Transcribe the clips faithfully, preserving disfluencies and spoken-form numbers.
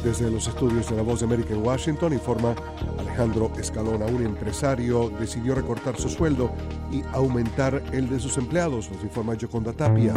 Desde los estudios de La Voz de América en Washington, informa Alejandro Escalona. Un empresario decidió recortar su sueldo y aumentar el de sus empleados, nos informa Yoconda Tapia.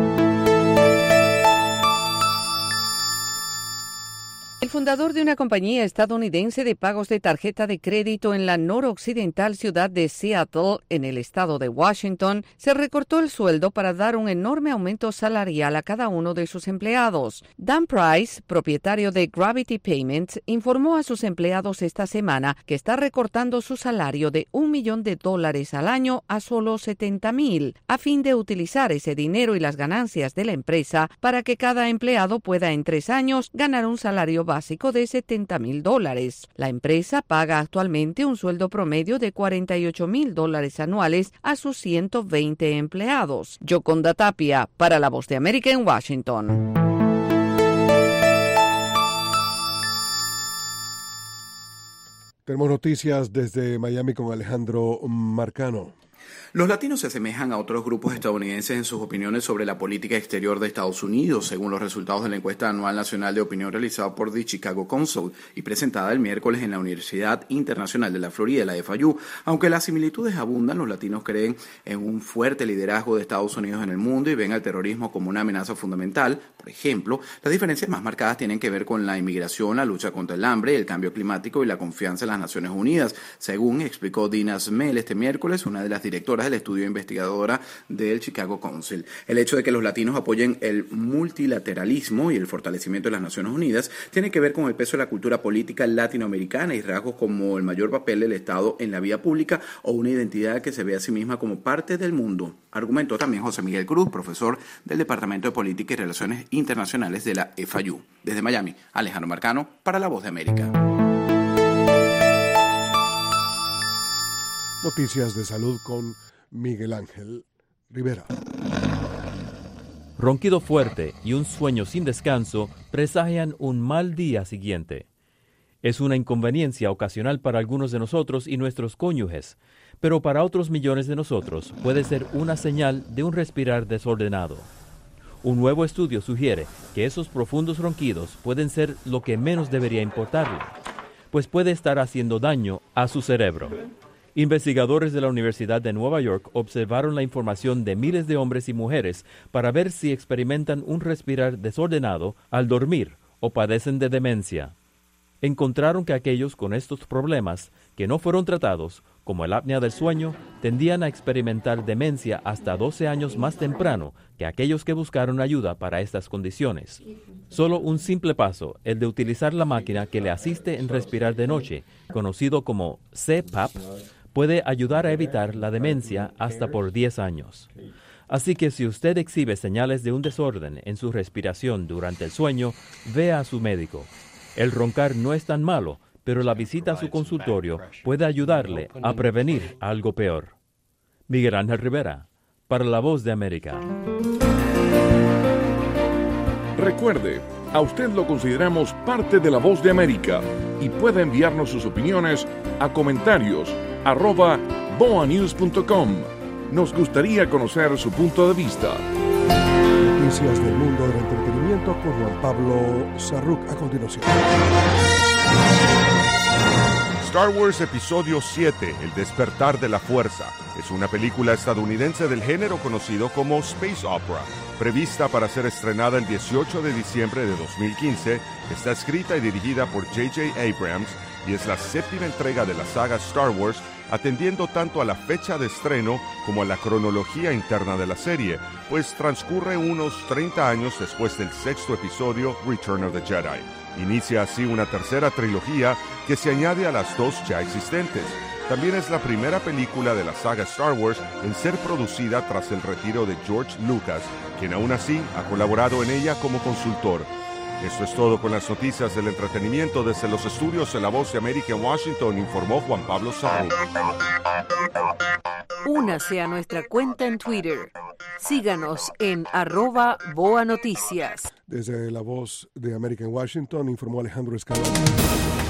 El fundador de una compañía estadounidense de pagos de tarjeta de crédito en la noroccidental ciudad de Seattle, en el estado de Washington, se recortó el sueldo para dar un enorme aumento salarial a cada uno de sus empleados. Dan Price, propietario de Gravity Payments, informó a sus empleados esta semana que está recortando su salario de un millón de dólares al año a solo setenta mil, a fin de utilizar ese dinero y las ganancias de la empresa para que cada empleado pueda en tres años ganar un salario básico básico de setenta mil dólares. La empresa paga actualmente un sueldo promedio de cuarenta y ocho mil dólares anuales a sus ciento veinte empleados. Yoconda Tapia, para La Voz de América en Washington. Tenemos noticias desde Miami con Alejandro Marcano. Los latinos se asemejan a otros grupos estadounidenses en sus opiniones sobre la política exterior de Estados Unidos, según los resultados de la encuesta anual nacional de opinión realizada por The Chicago Council y presentada el miércoles en la Universidad Internacional de la Florida, la F I U. Aunque las similitudes abundan, los latinos creen en un fuerte liderazgo de Estados Unidos en el mundo y ven al terrorismo como una amenaza fundamental. Por ejemplo, las diferencias más marcadas tienen que ver con la inmigración, la lucha contra el hambre, el cambio climático y la confianza en las Naciones Unidas, según explicó Dina Smell este miércoles, una de las directoras del estudio investigadora del Chicago Council. El hecho de que los latinos apoyen el multilateralismo y el fortalecimiento de las Naciones Unidas tiene que ver con el peso de la cultura política latinoamericana y rasgos como el mayor papel del Estado en la vida pública o una identidad que se ve a sí misma como parte del mundo. Argumentó también José Miguel Cruz, profesor del Departamento de Política y Relaciones Internacionales de la F I U. Desde Miami, Alejandro Marcano, para La Voz de América. Noticias de salud con Miguel Ángel Rivera. Ronquido fuerte y un sueño sin descanso presagian un mal día siguiente. Es una inconveniencia ocasional para algunos de nosotros y nuestros cónyuges, pero para otros millones de nosotros puede ser una señal de un respirar desordenado. Un nuevo estudio sugiere que esos profundos ronquidos pueden ser lo que menos debería importarle, pues puede estar haciendo daño a su cerebro. Investigadores de la Universidad de Nueva York observaron la información de miles de hombres y mujeres para ver si experimentan un respirar desordenado al dormir o padecen de demencia. Encontraron que aquellos con estos problemas que no fueron tratados, como el apnea del sueño, tendían a experimentar demencia hasta doce años más temprano que aquellos que buscaron ayuda para estas condiciones. Solo un simple paso, el de utilizar la máquina que le asiste en respirar de noche, conocido como C PAP, puede ayudar a evitar la demencia hasta por diez años. Así que si usted exhibe señales de un desorden en su respiración durante el sueño, vea a su médico. El roncar no es tan malo, pero la visita a su consultorio puede ayudarle a prevenir algo peor. Miguel Ángel Rivera, para La Voz de América. Recuerde, a usted lo consideramos parte de La Voz de América y puede enviarnos sus opiniones a comentarios arroba boa news punto com. Nos gustaría conocer su punto de vista. Noticias del mundo del entretenimiento con Juan Pablo Sarruc a continuación. Star Wars Episodio siete, El despertar de la fuerza, es una película estadounidense del género conocido como Space Opera. Prevista para ser estrenada el dieciocho de diciembre de dos mil quince, está escrita y dirigida por J J Abrams y es la séptima entrega de la saga Star Wars, atendiendo tanto a la fecha de estreno como a la cronología interna de la serie, pues transcurre unos treinta años después del sexto episodio, Return of the Jedi. Inicia así una tercera trilogía que se añade a las dos ya existentes. También es la primera película de la saga Star Wars en ser producida tras el retiro de George Lucas, quien aún así ha colaborado en ella como consultor. Esto es todo con las noticias del entretenimiento desde los estudios de La Voz de América en Washington, informó Juan Pablo Sarro. Únase a nuestra cuenta en Twitter. Síganos en arroba Boa Noticias. Desde La Voz de América en Washington, informó Alejandro Escalona.